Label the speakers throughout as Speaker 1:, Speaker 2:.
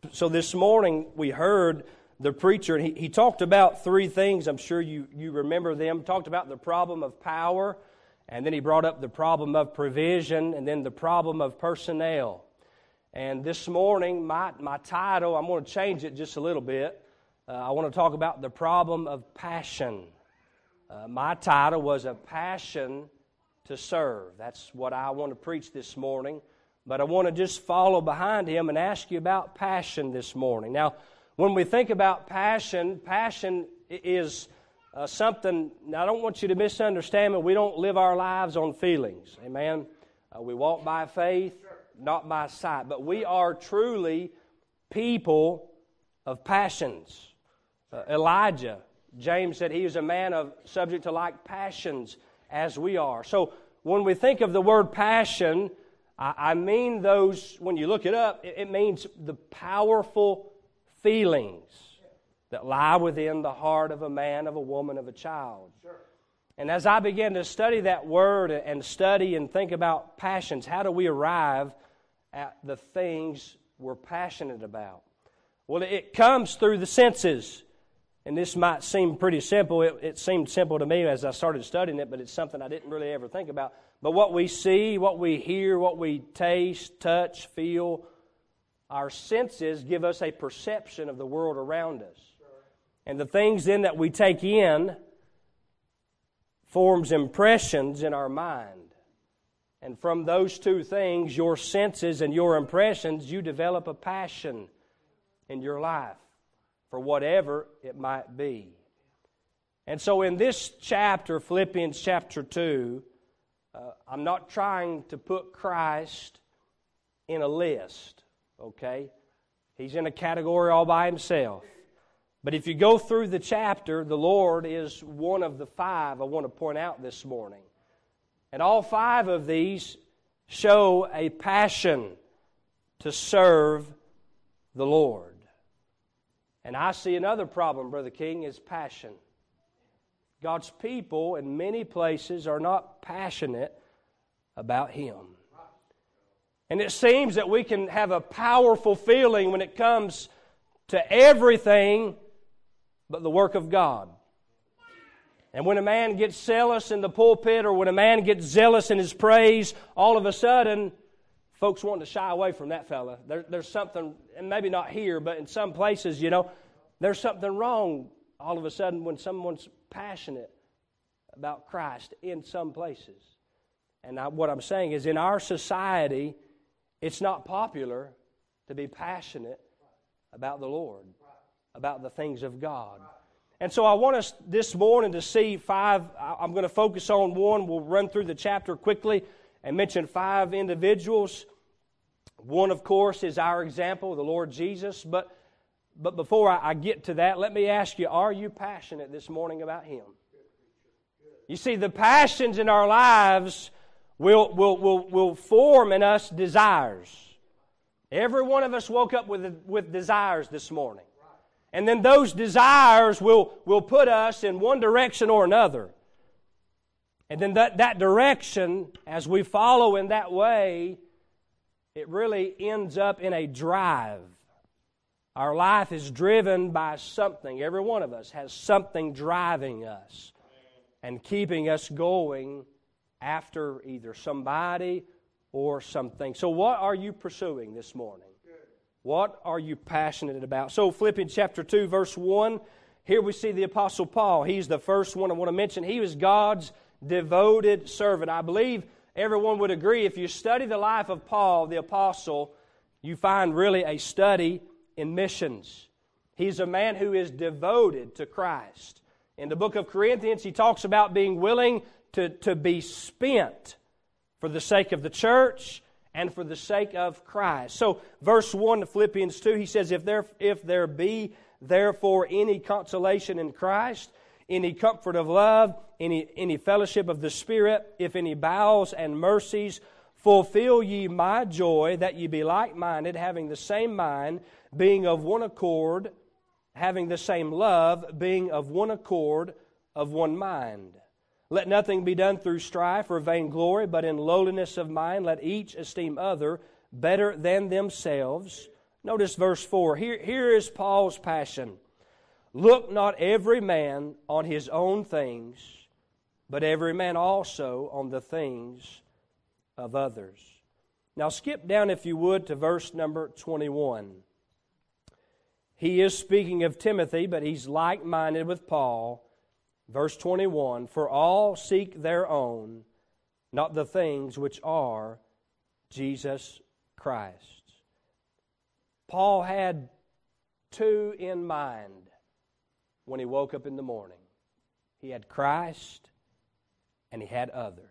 Speaker 1: So this morning we heard the preacher, and he talked about three things. I'm sure you remember them. Talked about the problem of power, and then he brought up the problem of provision, and then the problem of personnel. And this morning, my title, I'm going to change it just a little bit. I want to talk about the problem of passion. My title was A Passion to Serve. That's what I want to preach this morning. But I want to just follow behind him and ask you about passion this morning. Now, when we think about passion is something, now I don't want you to misunderstand me, we don't live our lives on feelings. Amen? We walk by faith, not by sight. But we are truly people of passions. Elijah, James said he was a man of subject to like passions as we are. So when we think of the word passion, I mean those, when you look it up, it means the powerful feelings that lie within the heart of a man, of a woman, of a child. Sure. And as I began to study that word and study and think about passions, how do we arrive at the things we're passionate about? Well, it comes through the senses. And this might seem pretty simple. It seemed simple to me as I started studying it, but it's something I didn't really ever think about. But what we see, what we hear, what we taste, touch, feel, our senses give us a perception of the world around us. And the things then that we take in forms impressions in our mind. And from those two things, your senses and your impressions, you develop a passion in your life for whatever it might be. And so in this chapter, Philippians chapter 2, I'm not trying to put Christ in a list, okay? He's in a category all by himself. But if you go through the chapter, the Lord is one of the five I want to point out this morning. And all five of these show a passion to serve the Lord. And I see another problem, Brother King, is passion. God's people in many places are not passionate about Him. And it seems that we can have a powerful feeling when it comes to everything but the work of God. And when a man gets zealous in the pulpit, or when a man gets zealous in his praise, all of a sudden, folks want to shy away from that fella. There's something, and maybe not here, but in some places, there's something wrong all of a sudden when someone's passionate about Christ in some places. And what I'm saying is, in our society, it's not popular to be passionate about the Lord, about the things of God. And so I want us this morning to see five. I'm going to focus on one. We'll run through the chapter quickly and mention five individuals. One, of course, is our example, the Lord Jesus. But before I get to that, let me ask you, are you passionate this morning about Him? You see, the passions in our lives will form in us desires. Every one of us woke up with desires this morning. And then those desires will put us in one direction or another. And then that direction, as we follow in that way, it really ends up in a drive. Our life is driven by something. Every one of us has something driving us and keeping us going after either somebody or something. So what are you pursuing this morning? What are you passionate about? So Philippians chapter 2, verse 1, here we see the Apostle Paul. He's the first one I want to mention. He was God's devoted servant. I believe everyone would agree, if you study the life of Paul, the Apostle, you find really a study in missions. He's a man who is devoted to Christ. In the book of Corinthians, he talks about being willing to be spent for the sake of the church and for the sake of Christ. So, verse 1 of Philippians 2, he says, If there be therefore any consolation in Christ, any comfort of love, any fellowship of the Spirit, if any bowels and mercies, fulfill ye my joy, that ye be like-minded, having the same mind, being of one accord, having the same love, being of one accord, of one mind. Let nothing be done through strife or vainglory, but in lowliness of mind let each esteem other better than themselves. Notice verse 4. Here is Paul's passion. Look not every man on his own things, but every man also on the things of others. Now skip down, if you would, to verse number 21. He is speaking of Timothy, but he's like-minded with Paul. Verse 21, for all seek their own, not the things which are Jesus Christ. Paul had two in mind when he woke up in the morning. He had Christ and he had others.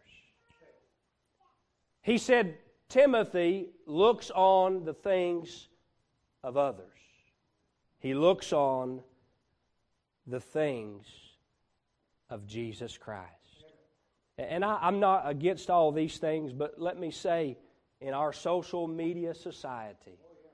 Speaker 1: He said, Timothy looks on the things of others. He looks on the things of Jesus Christ. And I'm not against all these things, but let me say, in our social media society,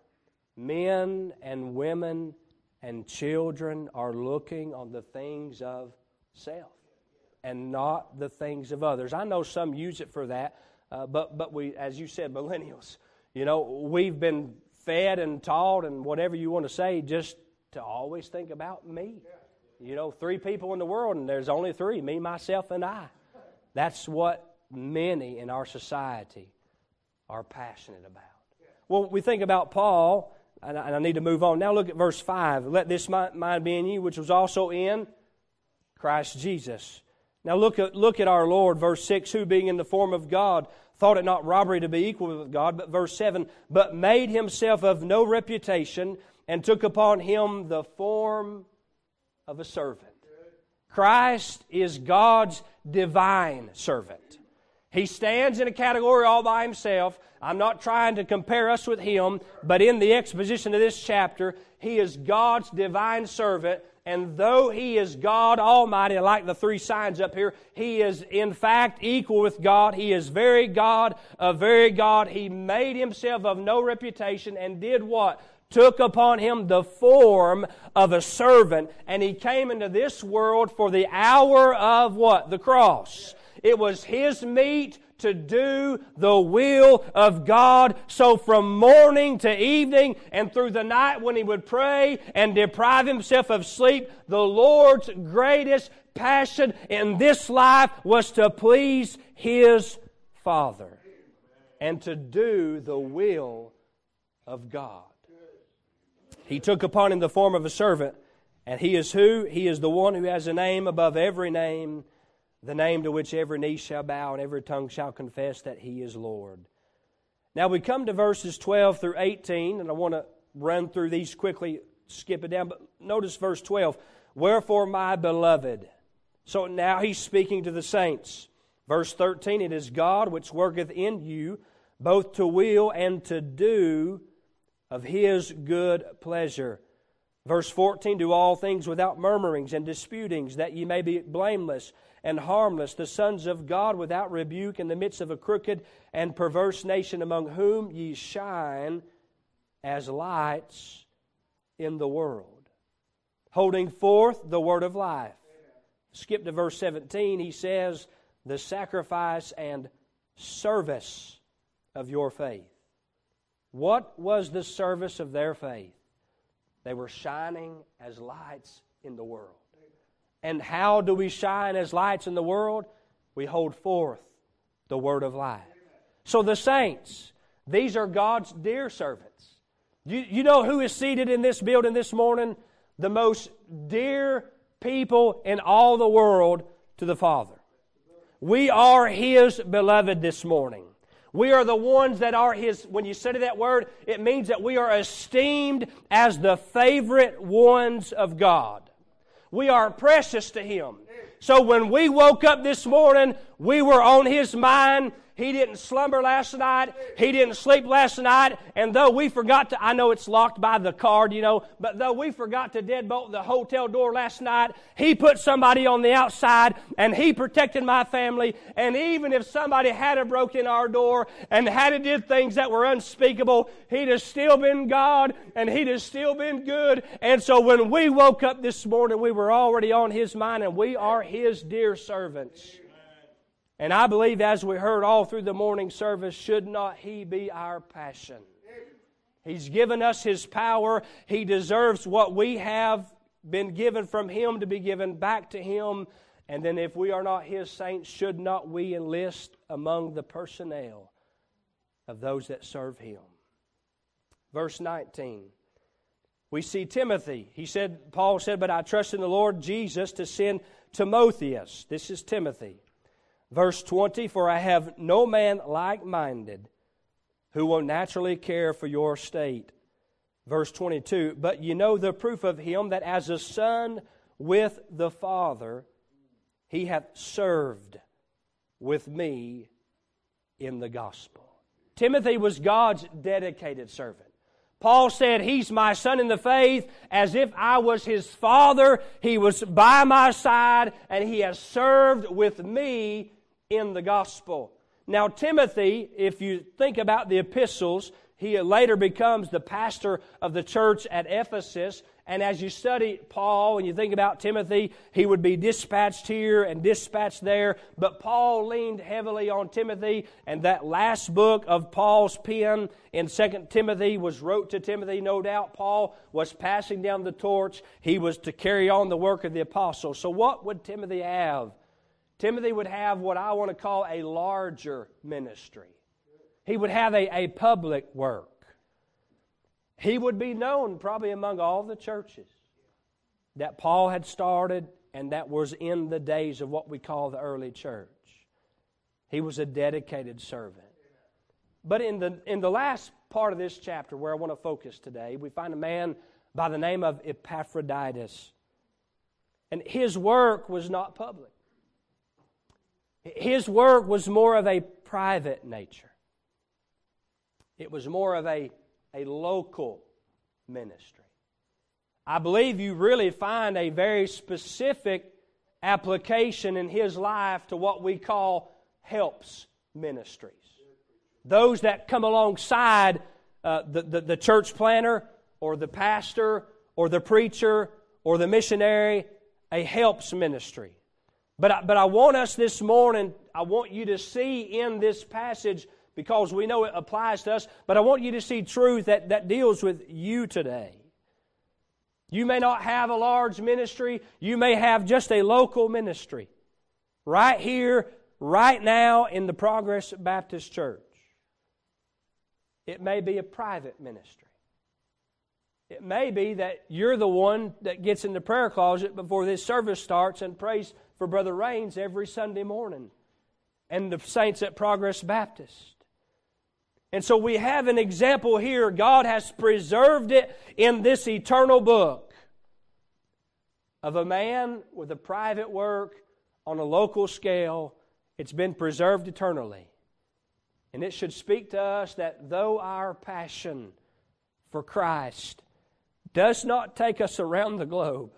Speaker 1: men and women and children are looking on the things of self and not the things of others. I know some use it for that, but we, as you said, millennials, we've been fed and taught and whatever you want to say just to always think about me. 3 people in the world and there's only 3, me, myself, and I. That's what many in our society are passionate about. Well, we think about Paul, and I need to move on. Now look at verse 5. Let this mind be in you, which was also in Christ Jesus. Now look at our Lord, verse 6, who being in the form of God, thought it not robbery to be equal with God. But verse 7, but made himself of no reputation, and took upon him the form of a servant. Christ is God's divine servant. He stands in a category all by himself. I'm not trying to compare us with him, but in the exposition of this chapter, he is God's divine servant. And though he is God Almighty, like the 3 signs up here, he is in fact equal with God. He is very God of very God. He made himself of no reputation and did what? Took upon him the form of a servant, and he came into this world for the hour of what? The cross. It was his meat to do the will of God. So from morning to evening and through the night when he would pray and deprive himself of sleep, the Lord's greatest passion in this life was to please his Father and to do the will of God. He took upon him the form of a servant, and he is who? He is the one who has a name above every name, the name to which every knee shall bow and every tongue shall confess that he is Lord. Now we come to verses 12 through 18, and I want to run through these quickly, skip it down, but notice verse 12. Wherefore, my beloved. So now he's speaking to the saints. Verse 13, it is God which worketh in you, both to will and to do of his good pleasure. Verse 14, do all things without murmurings and disputings, that ye may be blameless and harmless, the sons of God without rebuke in the midst of a crooked and perverse nation, among whom ye shine as lights in the world, holding forth the word of life. Skip to verse 17, he says, the sacrifice and service of your faith. What was the service of their faith? They were shining as lights in the world. And how do we shine as lights in the world? We hold forth the word of life. So the saints, these are God's dear servants. You know who is seated in this building this morning? The most dear people in all the world to the Father. We are His beloved this morning. We are the ones that are His. When you study that word, it means that we are esteemed as the favorite ones of God. We are precious to Him. So when we woke up this morning, we were on His mind. He didn't slumber last night. He didn't sleep last night. And though we forgot to, I know it's locked by the card, but though we forgot to deadbolt the hotel door last night, He put somebody on the outside and He protected my family. And even if somebody had broken our door and had did things that were unspeakable, He'd have still been God and He'd have still been good. And so when we woke up this morning, we were already on His mind, and we are His dear servants. And I believe, as we heard all through the morning service, should not He be our passion? He's given us His power. He deserves what we have been given from Him to be given back to Him. And then if we are not His saints, should not we enlist among the personnel of those that serve Him? Verse 19. We see Timothy. Paul said, but I trust in the Lord Jesus to send Timotheus. This is Timothy. Verse 20, for I have no man like-minded who will naturally care for your state. Verse 22, but you know the proof of him that as a son with the Father, he hath served with me in the gospel. Timothy was God's dedicated servant. Paul said, he's my son in the faith, as if I was his father. He was by my side, and he has served with me in the gospel. Now, Timothy, if you think about the epistles, he later becomes the pastor of the church at Ephesus. And as you study Paul and you think about Timothy, he would be dispatched here and dispatched there. But Paul leaned heavily on Timothy, and that last book of Paul's pen in 2 Timothy was wrote to Timothy. No doubt Paul was passing down the torch. He was to carry on the work of the apostle. So what would Timothy have? Timothy would have what I want to call a larger ministry. He would have a public work. He would be known probably among all the churches that Paul had started and that was in the days of what we call the early church. He was a dedicated servant. But in the last part of this chapter where I want to focus today, we find a man by the name of Epaphroditus. And his work was not public. His work was more of a private nature. It was more of a local ministry. I believe you really find a very specific application in his life to what we call helps ministries. Those that come alongside the church planter or the pastor or the preacher or the missionary, a helps ministry. But I want us this morning, I want you to see in this passage, because we know it applies to us, but I want you to see truth that deals with you today. You may not have a large ministry. You may have just a local ministry. Right here, right now in the Progress Baptist Church. It may be a private ministry. It may be that you're the one that gets in the prayer closet before this service starts and prays for Brother Raines every Sunday morning and the saints at Progress Baptist. And so we have an example here. God has preserved it in this eternal book of a man with a private work on a local scale. It's been preserved eternally. And it should speak to us that though our passion for Christ does not take us around the globe,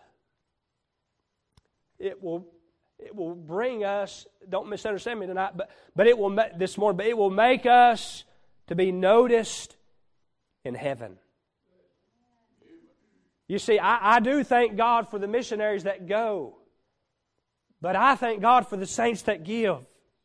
Speaker 1: it will bring us, don't misunderstand me tonight, but it will this morning, but it will make us to be noticed in heaven. You see, I do thank God for the missionaries that go, but I thank God for the saints that give.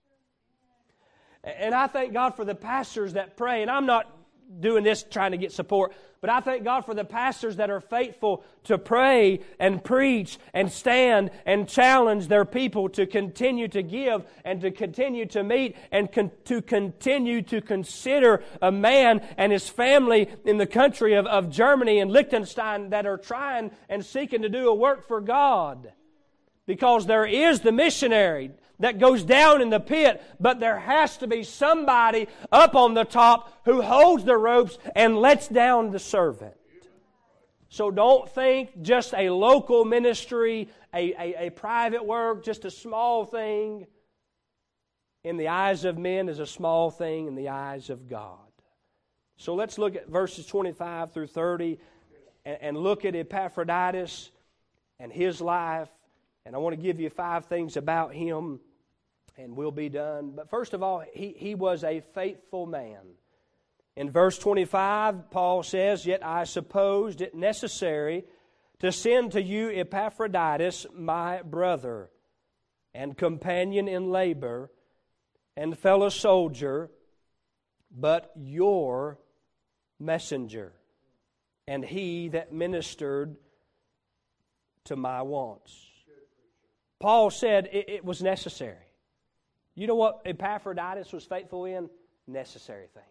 Speaker 1: And I thank God for the pastors that pray. And I'm not doing this trying to get support, but I thank God for the pastors that are faithful to pray and preach and stand and challenge their people to continue to give and to continue to meet and to continue to consider a man and his family in the country of Germany and Liechtenstein that are trying and seeking to do a work for God. Because there is the missionary that goes down in the pit, but there has to be somebody up on the top who holds the ropes and lets down the servant. So don't think just a local ministry, a private work, just a small thing in the eyes of men is a small thing in the eyes of God. So let's look at verses 25 through 30 and look at Epaphroditus and his life. And I want to give you 5 things about him, and we'll be done. But first of all, he was a faithful man. In verse 25, Paul says, "Yet I supposed it necessary to send to you Epaphroditus, my brother, and companion in labor, and fellow soldier, but your messenger, and he that ministered to my wants. Paul said it was necessary. You know what Epaphroditus was faithful in? Necessary things.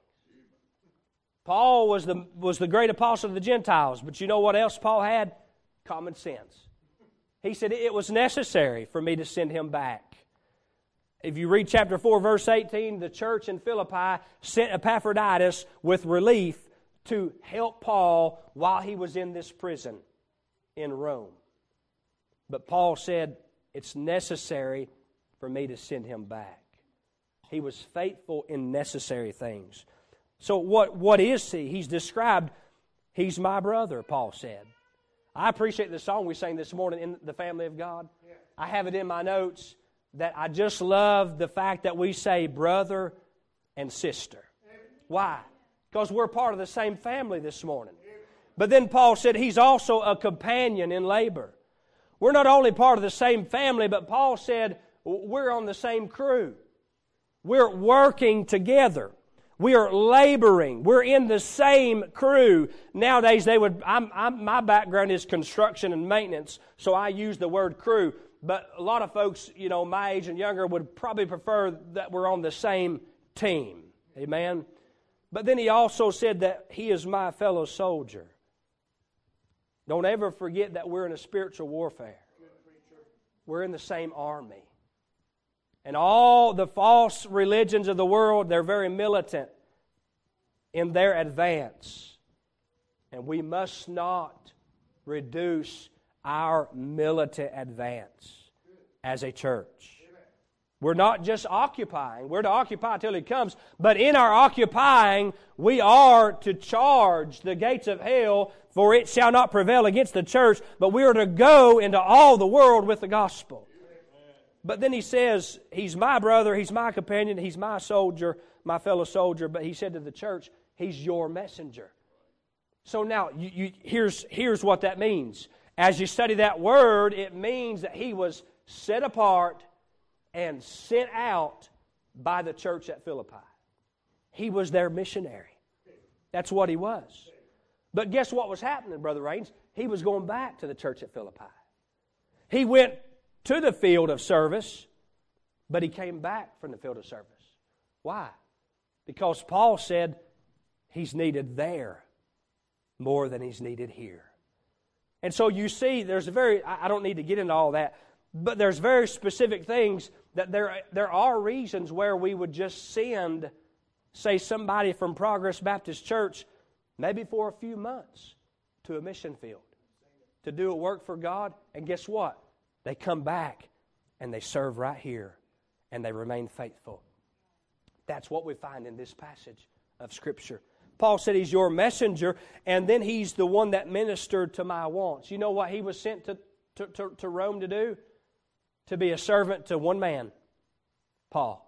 Speaker 1: Paul was the great apostle of the Gentiles, but you know what else Paul had? Common sense. He said it was necessary for me to send him back. If you read chapter 4, verse 18, the church in Philippi sent Epaphroditus with relief to help Paul while he was in this prison in Rome. But Paul said, it's necessary for me to send him back. He was faithful in necessary things. So what is he? He's described, he's my brother, Paul said. I appreciate the song we sang this morning, In the Family of God. Yeah. I have it in my notes that I just love the fact that we say brother and sister. Why? Because we're part of the same family this morning. But then Paul said he's also a companion in labor. We're not only part of the same family, but Paul said we're on the same crew. We're working together. We are laboring. We're in the same crew. Nowadays, my background is construction and maintenance, so I use the word crew. But a lot of folks, my age and younger would probably prefer that we're on the same team. Amen? But then he also said that he is my fellow soldier. Don't ever forget that we're in a spiritual warfare. We're in the same army. And all the false religions of the world, they're very militant in their advance. And we must not reduce our militant advance as a church. We're not just occupying. We're to occupy till He comes. But in our occupying, we are to charge the gates of hell, for it shall not prevail against the church. But we are to go into all the world with the gospel. But then he says, he's my brother, he's my companion, he's my soldier, my fellow soldier. But he said to the church, he's your messenger. So now, here's what that means. As you study that word, it means that he was set apart and sent out by the church at Philippi. He was their missionary. That's what he was. But guess what was happening, Brother Raines? He was going back to the church at Philippi. He went to the field of service, but he came back from the field of service. Why? Because Paul said he's needed there more than he's needed here. And so you see, I don't need to get into all that, but there's very specific things that there are reasons where we would just send, say, somebody from Progress Baptist Church, maybe for a few months, to a mission field to do a work for God. And guess what? They come back and they serve right here and they remain faithful. That's what we find in this passage of Scripture. Paul said he's your messenger, and then he's the one that ministered to my wants. You know what he was sent to Rome to do? To be a servant to one man, Paul.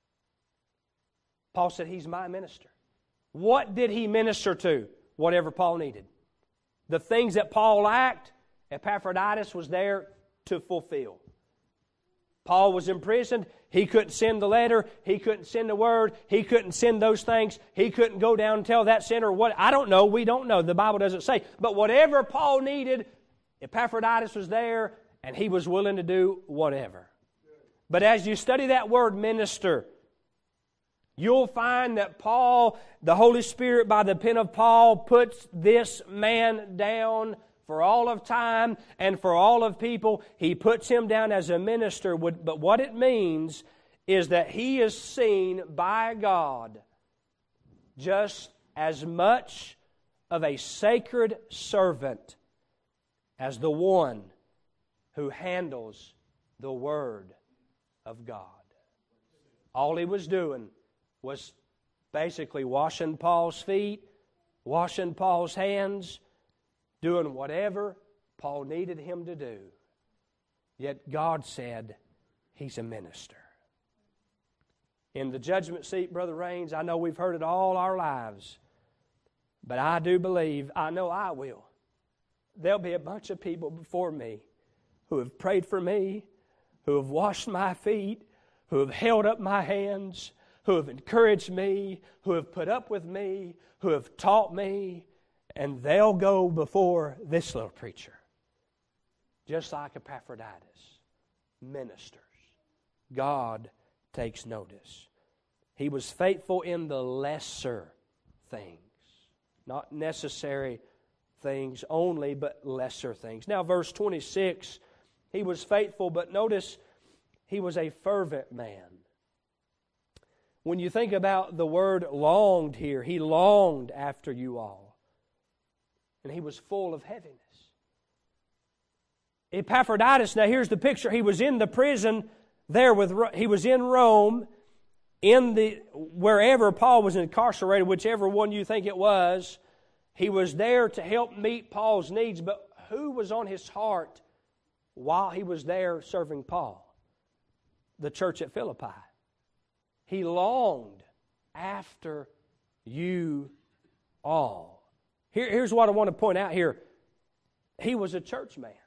Speaker 1: Paul said he's my minister. What did he minister to? Whatever Paul needed. The things that Paul lacked, Epaphroditus was there to fulfill. Paul was imprisoned. He couldn't send the letter. He couldn't send the word. He couldn't send those things. He couldn't go down and tell that sinner what. I don't know. We don't know. The Bible doesn't say. But whatever Paul needed, Epaphroditus was there, and he was willing to do whatever. But as you study that word minister, you'll find that Paul, the Holy Spirit, by the pen of Paul, puts this man down for all of time and for all of people. He puts him down as a minister. But what it means is that he is seen by God just as much of a sacred servant as the one who handles the Word of God. All he was doing was basically washing Paul's feet, washing Paul's hands, doing whatever Paul needed him to do. Yet God said he's a minister. In the judgment seat, Brother Raines, I know we've heard it all our lives, but I do believe, I know I will, there'll be a bunch of people before me who have prayed for me, who have washed my feet, who have held up my hands, who have encouraged me, who have put up with me, who have taught me, and they'll go before this little preacher. Just like Epaphroditus, ministers. God takes notice. He was faithful in the lesser things. Not necessary things only, but lesser things. Now, verse 26, he was faithful, but notice he was a fervent man. When you think about the word longed here, he longed after you all. And he was full of heaviness. Epaphroditus, now here's the picture. He was in the prison there he was in Rome, wherever Paul was incarcerated, whichever one you think it was. He was there to help meet Paul's needs, but who was on his heart while he was there serving Paul? The church at Philippi. He longed after you all. Here's what I want to point out here. He was a church man.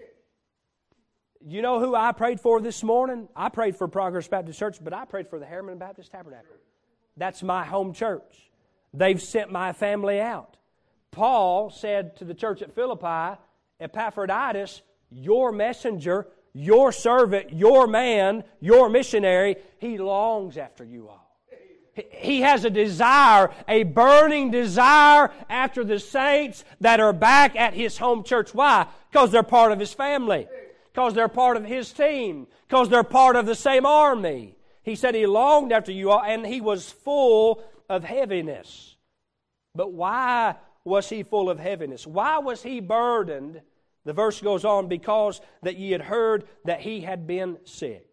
Speaker 1: You know who I prayed for this morning? I prayed for Progress Baptist Church, but I prayed for the Harriman Baptist Tabernacle. That's my home church. They've sent my family out. Paul said to the church at Philippi, Epaphroditus, your messenger, your servant, your man, your missionary, he longs after you all. He has a desire, a burning desire after the saints that are back at his home church. Why? Because they're part of his family. Because they're part of his team. Because they're part of the same army. He said he longed after you all, and he was full of heaviness. But why was he full of heaviness? Why was he burdened? The verse goes on, because that ye had heard that he had been sick.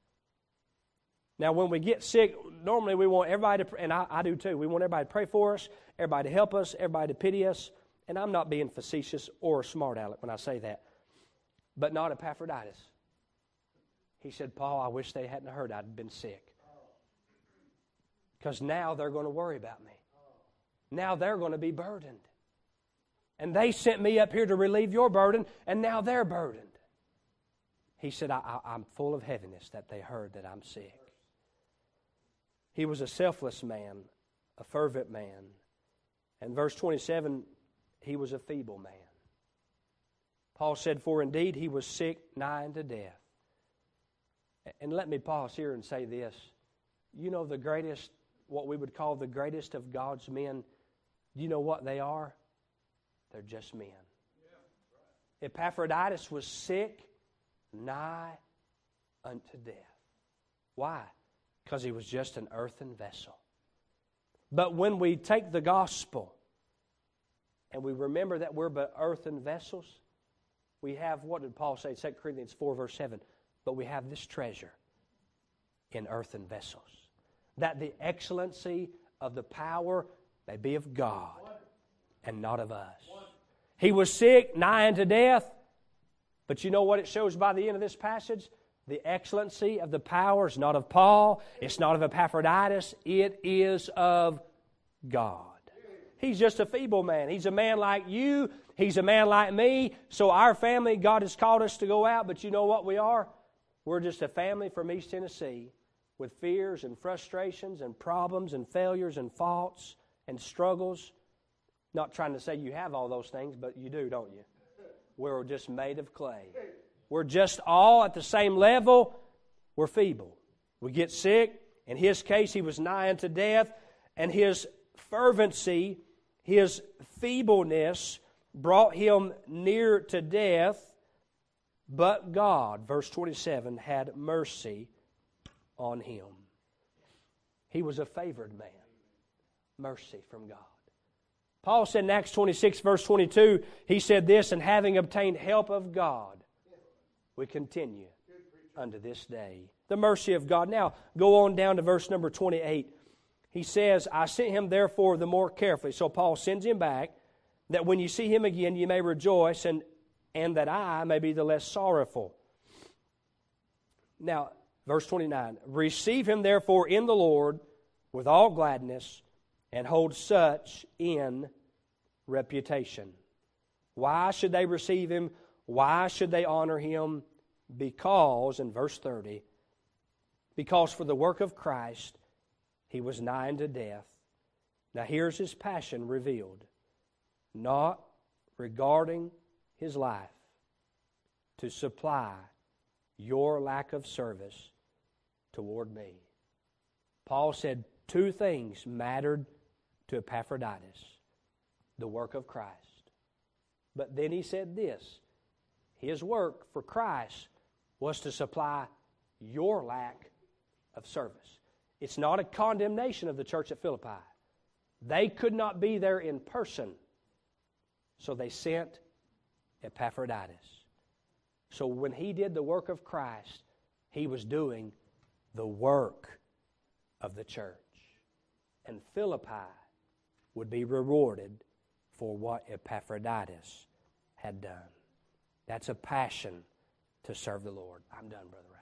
Speaker 1: Now, when we get sick, normally we want everybody to, and I do too, we want everybody to pray for us, everybody to help us, everybody to pity us. And I'm not being facetious or smart aleck when I say that. But not Epaphroditus. He said, Paul, I wish they hadn't heard I'd been sick. Because now they're going to worry about me. Now they're going to be burdened. And they sent me up here to relieve your burden, and now they're burdened. He said, I'm full of heaviness that they heard that I'm sick. He was a selfless man, a fervent man. And verse 27, he was a feeble man. Paul said, for indeed he was sick nigh unto death. And let me pause here and say this. You know the greatest, what we would call the greatest of God's men, do you know what they are? They're just men. Epaphroditus was sick nigh unto death. Why? Because he was just an earthen vessel. But when we take the gospel and we remember that we're but earthen vessels, we have, what did Paul say, 2 Corinthians 4 verse 7, but we have this treasure in earthen vessels, that the excellency of the power may be of God and not of us. He was sick, nigh unto death, but you know what it shows by the end of this passage? The excellency of the power is not of Paul, it's not of Epaphroditus, it is of God. He's just a feeble man. He's a man like you. He's a man like me. So our family, God has called us to go out, but you know what we are? We're just a family from East Tennessee with fears and frustrations and problems and failures and faults and struggles. Not trying to say you have all those things, but you do, don't you? We're just made of clay. We're just all at the same level. We're feeble. We get sick. In his case, he was nigh unto death, and his fervency, his feebleness brought him near to death, but God, verse 27, had mercy on him. He was a favored man. Mercy from God. Paul said in Acts 26, verse 22, he said this, and having obtained help of God, we continue unto this day. The mercy of God. Now, go on down to verse number 28. He says, I sent him therefore the more carefully. So Paul sends him back, that when you see him again, you may rejoice, and that I may be the less sorrowful. Now, verse 29, receive him therefore in the Lord with all gladness, and hold such in reputation. Why should they receive him? Why should they honor him? Because, in verse 30, because for the work of Christ He was nigh unto death. Now here's his passion revealed. Not regarding his life, to supply your lack of service toward me. Paul said two things mattered to Epaphroditus: the work of Christ. But then he said this: his work for Christ was to supply your lack of service. It's not a condemnation of the church at Philippi. They could not be there in person, so they sent Epaphroditus. So when he did the work of Christ, he was doing the work of the church. And Philippi would be rewarded for what Epaphroditus had done. That's a passion to serve the Lord. I'm done, Brother Ray.